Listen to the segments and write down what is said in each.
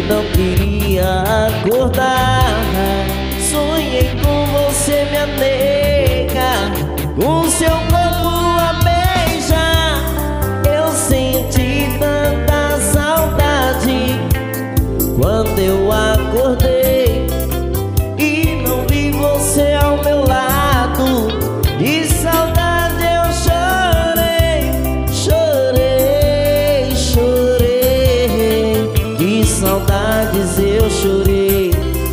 não queria acordar. Sonhei com você, minha nega, com seu corpo a beijar. Eu senti tanta saudade quando eu acordei e não vi você ao meu lado. De saudade eu chorei, chorei, chorei. De saudades eu chorei,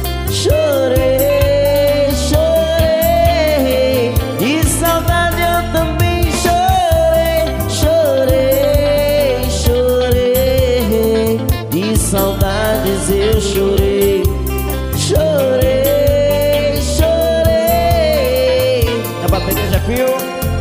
chorei, chorei. De saudade eu também chorei, chorei, chorei. De saudades eu chorei, chorei, chorei. A bateria já viu?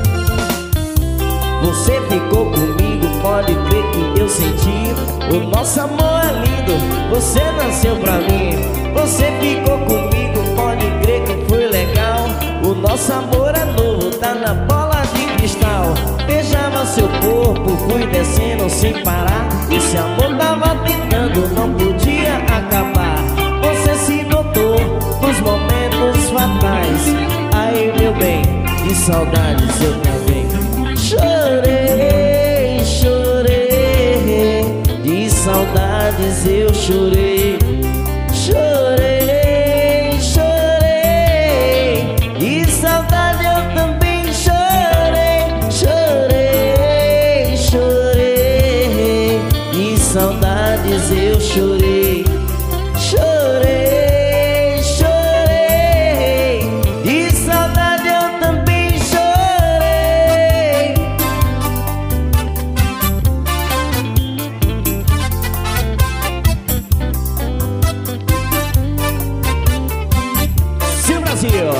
Você ficou comigo, pode crer que eu senti. O nosso amor é lindo, você nasceu pra mim. Você ficou comigo, pode crer que foi legal. O nosso amor é novo, tá na bola de cristal. Beijava seu corpo, fui descendo sem parar. Esse amor tava tentando, não podia acabar. Você se notou nos momentos fatais. Aí meu bem, de saudades eu também chorei, chorei. De saudades eu chorei, chorei, chorei. De saudade eu também chorei, chorei, chorei. De saudades eu chorei, chorei, chorei. De saudade eu também chorei. Sim, Brasil!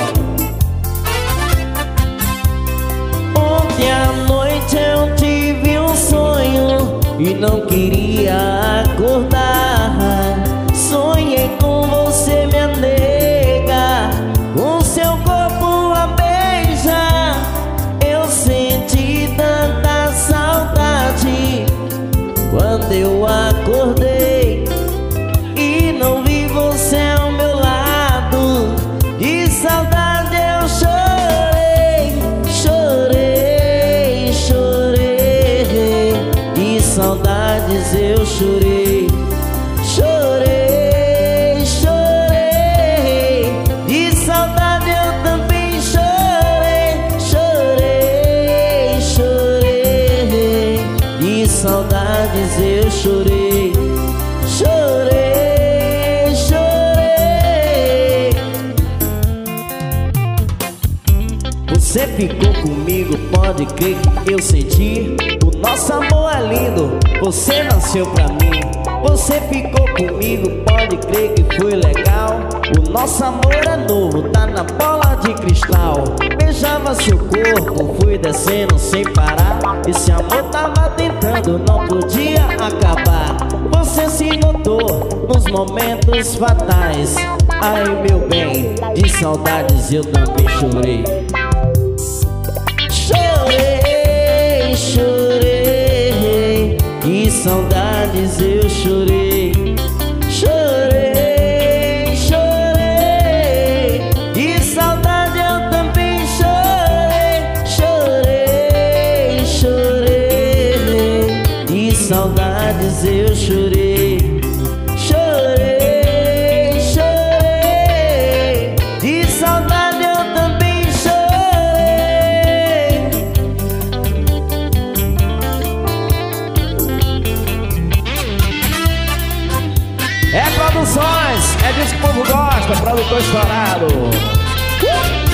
Ontem à noite eu tive um sonho e não queria acordar. Sonhei com você, minha nega, com seu corpo a beijar. Eu senti tanta saudade quando eu acordei e não vi você ao meu lado. De saudade eu chorei, chorei, chorei. De saudades eu chorei, chorei, chorei. De saudade eu também chorei, chorei, chorei. De saudades eu chorei, chorei, chorei. Você ficou comigo, pode crer que eu senti. O nosso amor é lindo, você nasceu pra mim. Você ficou comigo, pode crer que foi legal. O nosso amor é novo, tá na bola de cristal. Beijava seu corpo, fui descendo sem parar. Esse amor tava tentando, não podia acabar. Você se notou nos momentos fatais. Ai meu bem, de saudades eu também chorei, chorei, chorei. De saudades eu chorei, chorei, chorei. De saudade eu também chorei, chorei, chorei. De saudades eu chorei, chorei, chorei. De saudade eu também chorei. É produções, é disso que o povo gosta, produtor estourado.